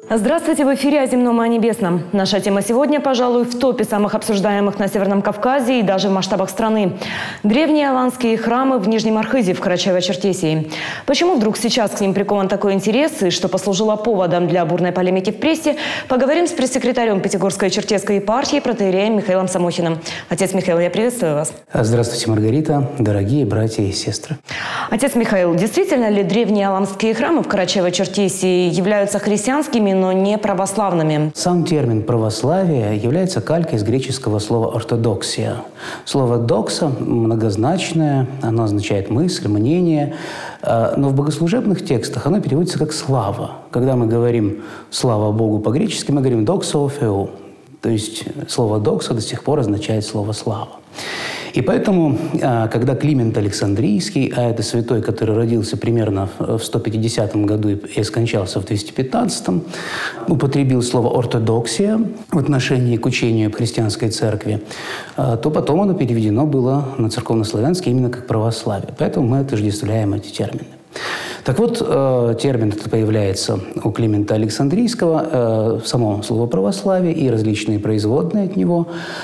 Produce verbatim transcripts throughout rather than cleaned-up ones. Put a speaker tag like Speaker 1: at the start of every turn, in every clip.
Speaker 1: Здравствуйте, в эфире «О земном и о небесном». Наша тема сегодня, пожалуй, в топе самых обсуждаемых на Северном Кавказе и даже в масштабах страны. Древние аланские храмы в Нижнем Архизе в Карачаево-Черкесии. Почему вдруг сейчас к ним прикован такой интерес и что послужило поводом для бурной полемики в прессе, поговорим с пресс-секретарем Пятигорской Черкесской епархии протоиереем Михаилом Самохиным. Отец Михаил, я приветствую вас.
Speaker 2: Здравствуйте, Маргарита, дорогие братья и сестры.
Speaker 1: Отец Михаил, действительно ли древние аланские храмы в Карачаево-Черкесии являются христианскими, но не православными?
Speaker 2: Сам термин «православие» является калькой из греческого слова «ортодоксия». Слово «докса» многозначное, оно означает мысль, мнение, но в богослужебных текстах оно переводится как «слава». Когда мы говорим «слава Богу» по-гречески, мы говорим «доксо феу». То есть слово «докса» до сих пор означает слово «слава». И поэтому, когда Климент Александрийский, а это святой, который родился примерно в сто пятидесятом году и скончался в двести пятнадцатом, употребил слово «ортодоксия» в отношении к учению христианской церкви, то потом оно переведено было на церковнославянский именно как «православие». Поэтому мы отождествляем эти термины. Так вот, термин этот появляется у Климента Александрийского, само слово «православие» и различные производные от него.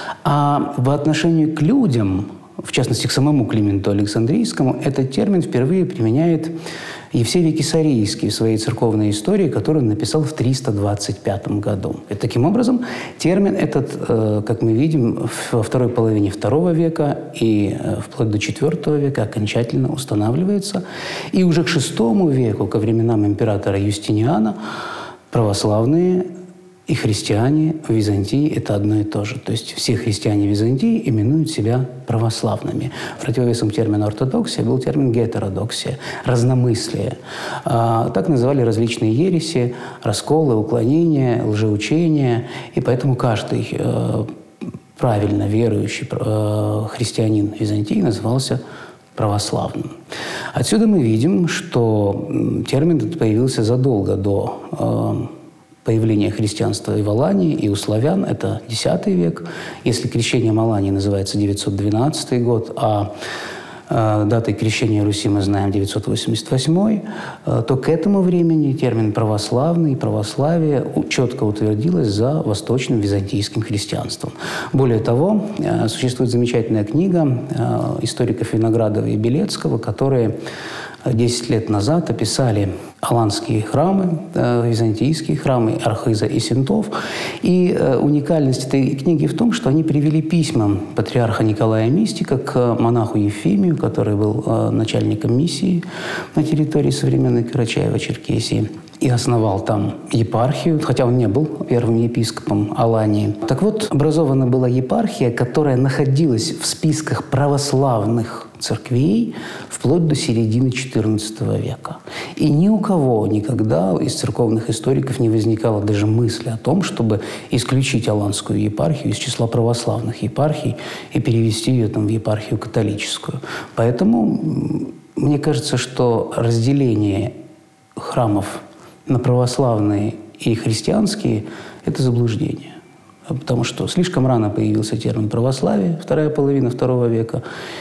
Speaker 2: А в отношении к людям, в частности, к самому Клименту Александрийскому, этот термин впервые применяет Евсевий Кесарийский в своей церковной истории, которую он написал в триста двадцать пятом году. И таким образом, термин этот, как мы видим, во второй половине второго века и вплоть до четвертого века окончательно устанавливается. И уже к шестому веку, ко временам императора Юстиниана, православные и христиане в Византии – это одно и то же. То есть все христиане Византии именуют себя православными. Противовесом термина «ортодоксия» был термин «гетеродоксия» – разномыслие. А, так называли различные ереси, расколы, уклонения, лжеучения. И поэтому каждый э, правильно верующий э, христианин Византии назывался православным. Отсюда мы видим, что термин этот появился задолго до э, появление христианства и в Алании, и у славян – это десятый век. Если крещение Алании называется девятьсот двенадцатый год, а э, датой крещения Руси мы знаем девятьсот восемьдесят восьмой, э, то к этому времени термин «православный», «православие» четко утвердилось за восточным византийским христианством. Более того, э, существует замечательная книга э, историков Виноградова и Белецкого, которые десять лет назад описали аланские храмы, э, византийские храмы Архиза и Синтов. И э, уникальность этой книги в том, что они привели письма патриарха Николая Мистика к монаху Ефимию, который был э, начальником миссии на территории современной Карачаево-Черкесии, и основал там епархию, хотя он не был первым епископом Алании. Так вот, образована была епархия, которая находилась в списках православных церквей вплоть до середины четырнадцатого века. И ни у кого никогда из церковных историков не возникало даже мысли о том, чтобы исключить аланскую епархию из числа православных епархий и перевести ее там в епархию католическую. Поэтому мне кажется, что разделение храмов на православные и христианские – это заблуждение. Потому что слишком рано появился термин «православие», вторая половина второго века,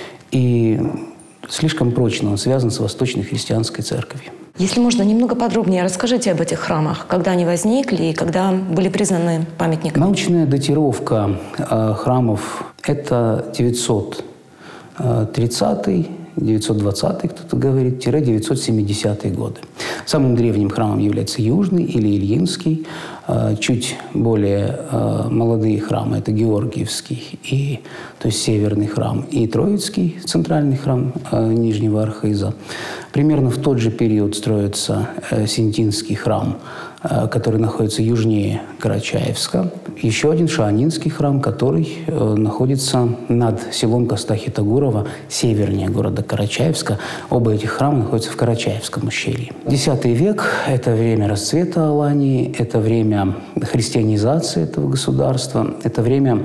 Speaker 2: и слишком прочно он связан с Восточной христианской церковью.
Speaker 1: Если можно, немного подробнее расскажите об этих храмах, когда они возникли и когда были признаны памятниками.
Speaker 2: Научная датировка э, храмов – это девятьсот тридцатый, девятьсот двадцатый, кто-то говорит, девятьсот семидесятые годы. Самым древним храмом является Южный или Ильинский. Чуть более молодые храмы – это Георгиевский, и, то есть Северный храм, и Троицкий, центральный храм Нижнего Архиза. Примерно в тот же период строится Синтинский храм, который находится южнее Карачаевска. Еще один Шаанинский храм, который находится над селом Костахи-Тагурова, севернее города Карачаевска. Оба этих храма находятся в Карачаевском ущелье. Десятый век – это время расцвета Алании, это время христианизации этого государства, это время,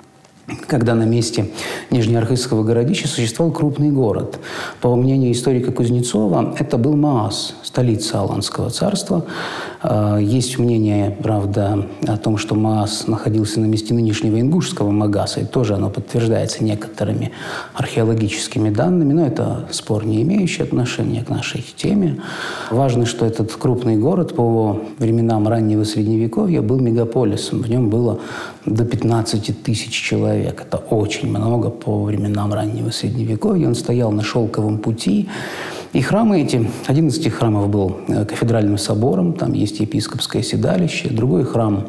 Speaker 2: когда на месте Нижнеархизского городища существовал крупный город. По мнению историка Кузнецова, это был Маас, столица Аланского царства. Есть мнение, правда, о том, что Маас находился на месте нынешнего ингушского Магаса, и тоже оно подтверждается некоторыми археологическими данными, но это спор, не имеющий отношения к нашей теме. Важно, что этот крупный город по временам раннего Средневековья был мегаполисом. В нем было до пятнадцати тысяч человек. Это очень много по временам раннего Средневековья. Он стоял на Шелковом пути. И храмы эти, один из этих храмов был кафедральным собором, там есть епископское седалище. Другой храм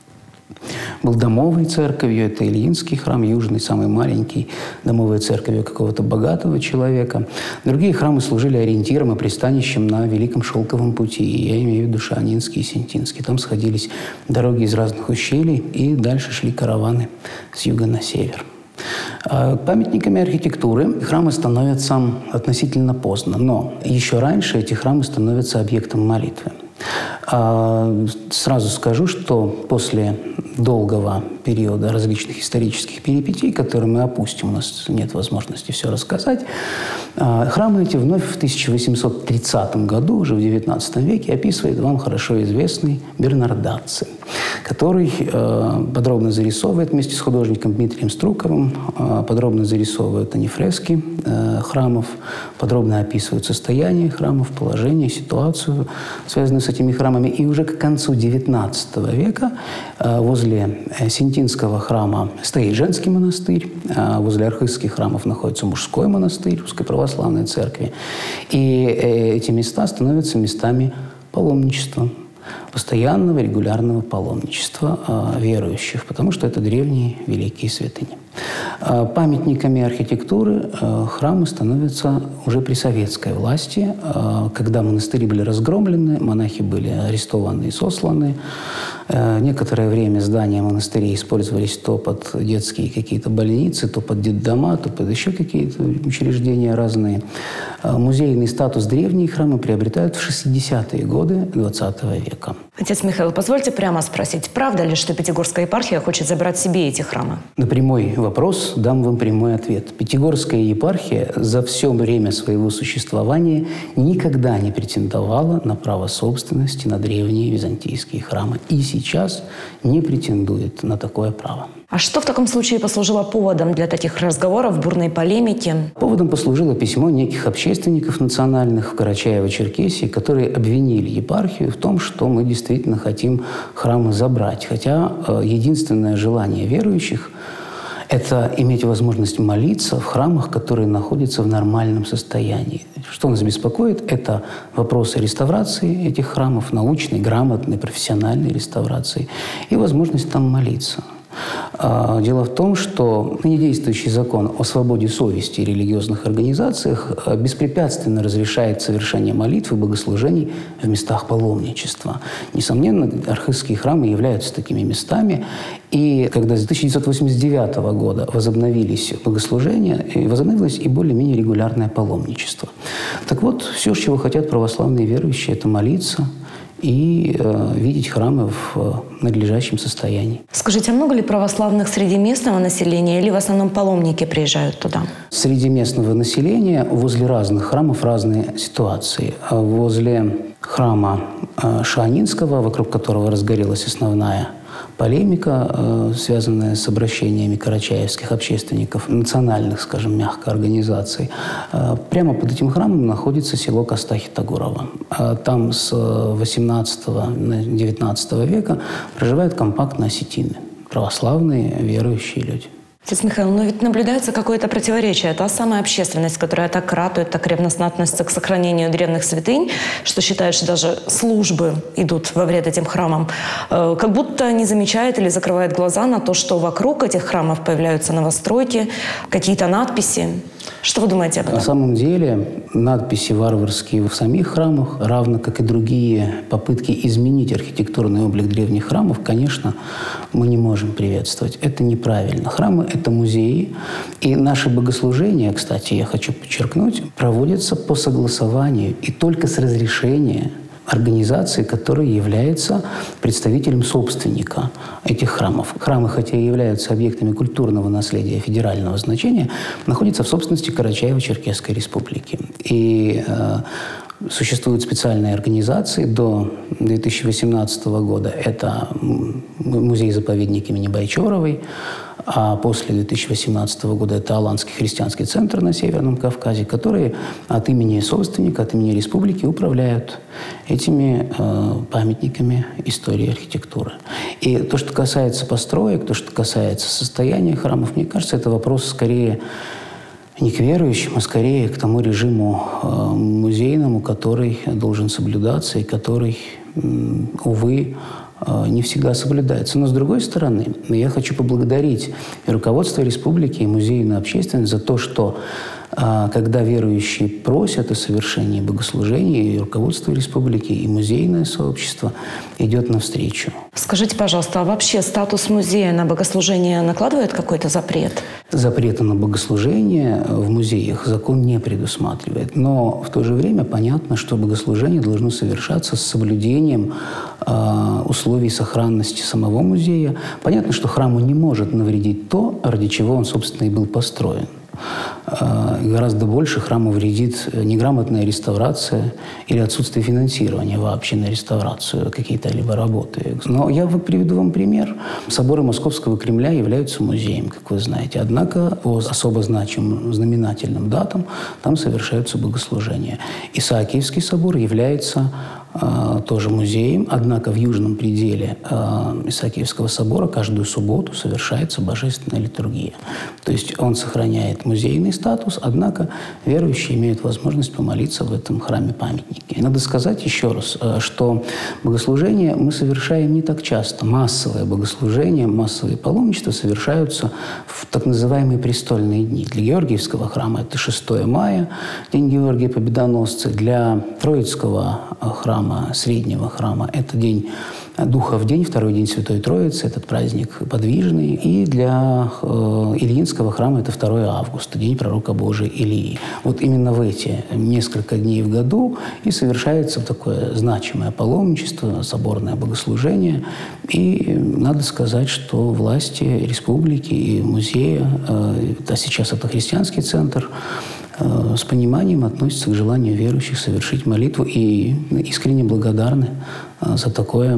Speaker 2: был домовой церковью, это Ильинский храм, южный, самый маленький, домовой церковью какого-то богатого человека. Другие храмы служили ориентиром и пристанищем на Великом Шелковом пути. Я имею в виду Шаанинский и Синтинский. Там сходились дороги из разных ущелий, и дальше шли караваны с юга на север. Памятниками архитектуры храмы становятся относительно поздно, но еще раньше эти храмы становятся объектом молитвы. Сразу скажу, что после долгого периода различных исторических перипетий, которые мы опустим, у нас нет возможности все рассказать, храмы эти вновь в тысяча восемьсот тридцатом году, уже в девятнадцатом веке, описывает вам хорошо известный Бернардацци, который подробно зарисовывает вместе с художником Дмитрием Струковым, подробно зарисовывают они фрески храмов, подробно описывают состояние храмов, положение, ситуацию, связанную с этими храмами. И уже к концу девятнадцатого века возле Синтинского храма стоит женский монастырь, возле архызских храмов находится мужской монастырь Русской Православной Церкви. И эти места становятся местами паломничества, постоянного регулярного паломничества э, верующих, потому что это древние великие святыни. Э, памятниками архитектуры э, храмы становятся уже при советской власти, э, когда монастыри были разгромлены, монахи были арестованы и сосланы. Э, некоторое время здания монастырей использовались то под детские какие-то больницы, то под детдома, то под еще какие-то учреждения разные. Э, музейный статус древние храмы приобретают в шестидесятые годы двадцатого века.
Speaker 1: Отец Михаил, позвольте прямо спросить, правда ли, что Пятигорская епархия хочет забрать себе эти храмы?
Speaker 2: На прямой вопрос дам вам прямой ответ. Пятигорская епархия за все время своего существования никогда не претендовала на право собственности на древние византийские храмы. И сейчас не претендует на такое право.
Speaker 1: А что в таком случае послужило поводом для таких разговоров, бурной полемики?
Speaker 2: Поводом послужило письмо неких общественников национальных в Карачаево-Черкесии, которые обвинили епархию в том, что мы действительно хотим храмы забрать. Хотя э, единственное желание верующих – это иметь возможность молиться в храмах, которые находятся в нормальном состоянии. Что нас беспокоит – это вопросы реставрации этих храмов, научной, грамотной, профессиональной реставрации и возможность там молиться. Дело в том, что ныне действующий закон о свободе совести в религиозных организациях беспрепятственно разрешает совершение молитв и богослужений в местах паломничества. Несомненно, архызские храмы являются такими местами. И когда с тысяча девятьсот восемьдесят девятого года возобновились богослужения, возобновилось и более-менее регулярное паломничество. Так вот, все, чего хотят православные верующие, это молиться и э, видеть храмы в э, надлежащем состоянии.
Speaker 1: Скажите, а много ли православных среди местного населения или в основном паломники приезжают туда?
Speaker 2: Среди местного населения возле разных храмов разные ситуации. Возле храма э, Шаанинского, вокруг которого разгорелась основная полемика, э, связанная с обращениями карачаевских общественников, национальных, скажем, мягко, организаций. Э, прямо под этим храмом находится село Костахи-Тагурово. Э, там с восемнадцатого - девятнадцатого века проживают компактно осетины, православные верующие люди.
Speaker 1: Отец Михаил, но ведь наблюдается какое-то противоречие. Та самая общественность, которая так ратует, так ревностно относится к сохранению древних святынь, что считает, что даже службы идут во вред этим храмам, как будто не замечает или закрывает глаза на то, что вокруг этих храмов появляются новостройки, какие-то надписи. Что вы думаете об этом?
Speaker 2: На самом деле надписи варварские в самих храмах, равно как и другие попытки изменить архитектурный облик древних храмов, конечно, мы не можем приветствовать. Это неправильно. Храмы – это музеи. И наши богослужения, кстати, я хочу подчеркнуть, проводятся по согласованию и только с разрешения организации, которая является представителем собственника этих храмов. Храмы, хотя и являются объектами культурного наследия федерального значения, находятся в собственности Карачаево-Черкесской Республики. И э, Существуют специальные организации до две тысячи восемнадцатого года. Это музей-заповедник имени Байчоровой, а после две тысячи восемнадцатого года это Аланский христианский центр на Северном Кавказе, которые от имени собственника, от имени республики управляют этими э, памятниками истории архитектуры. И то, что касается построек, то, что касается состояния храмов, мне кажется, это вопрос скорее не к верующим, а скорее к тому режиму э, музейному, который должен соблюдаться и который, э, увы, э, не всегда соблюдается. Но, с другой стороны, я хочу поблагодарить и руководство республики, и музейную общественность за то, что э, когда верующие просят о совершении богослужений, и руководство республики, и музейное сообщество идет навстречу.
Speaker 1: Скажите, пожалуйста, а вообще статус музея на богослужение накладывает какой-то запрет?
Speaker 2: Запрета на богослужение в музеях закон не предусматривает. Но в то же время понятно, что богослужение должно совершаться с соблюдением э, условий сохранности самого музея. Понятно, что храму не может навредить то, ради чего он, собственно, и был построен. Гораздо больше храму вредит неграмотная реставрация или отсутствие финансирования вообще на реставрацию какие-то либо работы. Но я приведу вам пример. Соборы Московского Кремля являются музеем, как вы знаете. Однако по особо значимым знаменательным датам там совершаются богослужения. Исаакиевский собор является э, тоже музеем, однако в южном пределе э, Исаакиевского собора каждую субботу совершается божественная литургия. То есть он сохраняет музейный статус, однако верующие имеют возможность помолиться в этом храме-памятнике. Надо сказать еще раз, что богослужения мы совершаем не так часто. Массовое богослужение, массовые паломничества совершаются в так называемые престольные дни. Для Георгиевского храма это шестое мая, День Георгия Победоносца. Для Троицкого храма, Среднего храма, это День Духов день, второй день Святой Троицы, этот праздник подвижный. И для э, Ильинского храма это второе августа, день пророка Божия Илии. Вот именно в эти несколько дней в году и совершается такое значимое паломничество, соборное богослужение. И надо сказать, что власти республики и музея, э, а сейчас это христианский центр, с пониманием относятся к желанию верующих совершить молитву и искренне благодарны за такое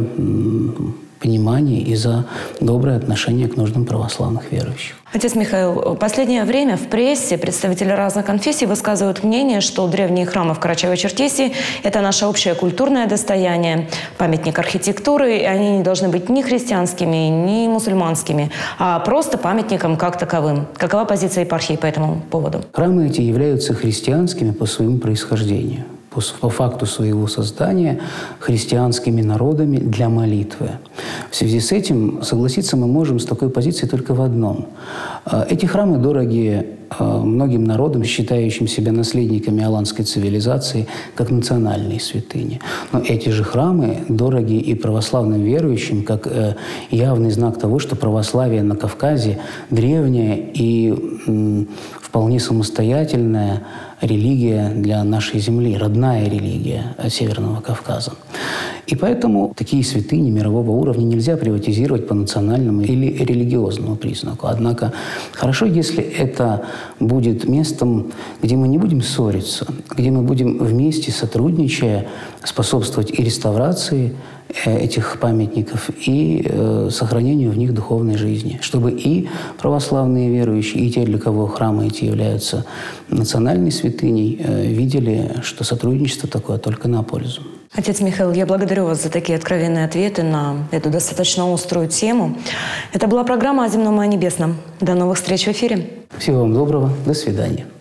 Speaker 2: понимание и за доброе отношение к нуждам православных верующих.
Speaker 1: Отец Михаил, в последнее время в прессе представители разных конфессий высказывают мнение, что древние храмы в Карачаево-Черкесии – это наше общее культурное достояние, памятник архитектуры, и они не должны быть ни христианскими, ни мусульманскими, а просто памятником как таковым. Какова позиция епархии по этому поводу?
Speaker 2: Храмы эти являются христианскими по своему происхождению, по факту своего создания христианскими народами для молитвы. В связи с этим согласиться мы можем с такой позицией только в одном. Эти храмы дороги многим народам, считающим себя наследниками аланской цивилизации, как национальные святыни. Но эти же храмы дороги и православным верующим, как явный знак того, что православие на Кавказе древняя и вполне самостоятельная религия для нашей земли, родная религия Северного Кавказа. И поэтому такие святыни мирового уровня нельзя приватизировать по национальному или религиозному признаку. Однако хорошо, если это будет местом, где мы не будем ссориться, где мы будем вместе, сотрудничая, способствовать и реставрации этих памятников, и э, сохранению в них духовной жизни, чтобы и православные верующие, и те, для кого храмы эти являются национальной святыней, э, видели, что сотрудничество такое только на пользу.
Speaker 1: Отец Михаил, я благодарю вас за такие откровенные ответы на эту достаточно острую тему. Это была программа «О земном и о небесном». До новых встреч в эфире.
Speaker 2: Всего вам доброго. До свидания.